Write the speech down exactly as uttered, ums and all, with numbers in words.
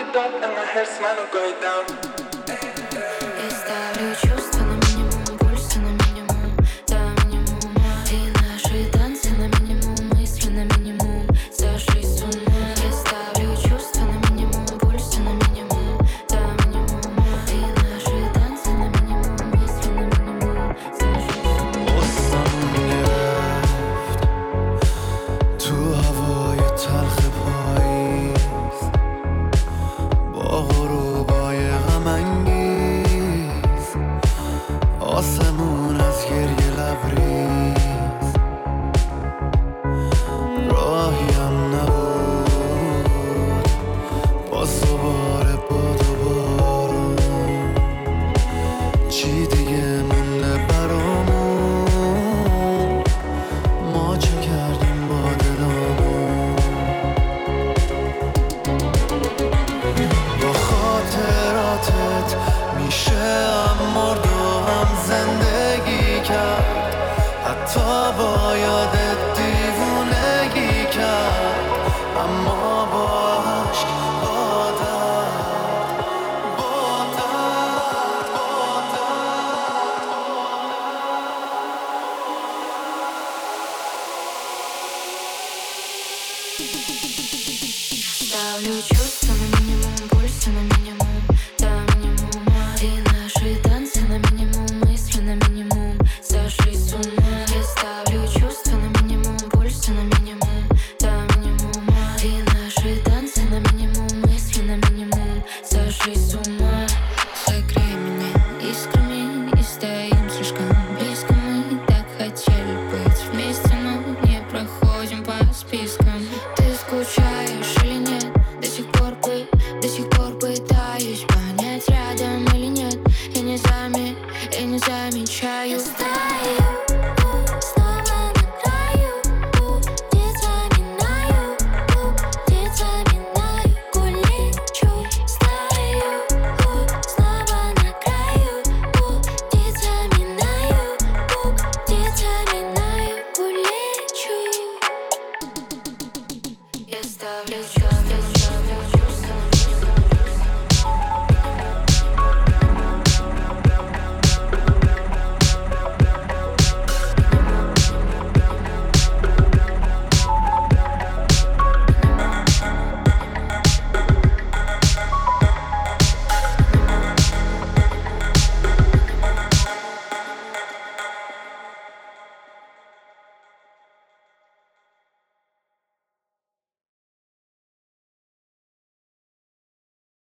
dot and my hair smile going down. Я ставлю чувства на минимум, пульсы на минимум, до минимума. И наши танцы на минимум, мысли на минимум, сошли с ума. Я ставлю чувства на минимум, пульсы на минимум, до минимума. И наши танцы на минимум, мысли на минимум, сошли с ума. قصه‌مون گرفت تو هوای تلخ پاییز، با غروبای غم‌انگیز، آسمون از گریه لبریز. راهی هم نبود باز دوباره باد و بارون. چی دیگه مونده برامون؟ ما چه کردیم با دلامون؟ با خاطراتت میشه هم مرد و هم زندگی کرد، حتی با یادت دیوونگی کرد. اما با عشق، با درد، با درد، با درد. Ставлю чувства на минимум, пульсы на минимум, до минимума. И наши танцы на минимум, мысли на минимум, сошли с ума. Я ставлю чувства на минимум, пульсы на минимум, до минимума. И наши танцы на минимум, мысли на минимум, сошли с ума. Согрей меня искрами и стоим слишком близко. Мы так хотели быть вместе, но не проходим по спискам. Ты скучаешь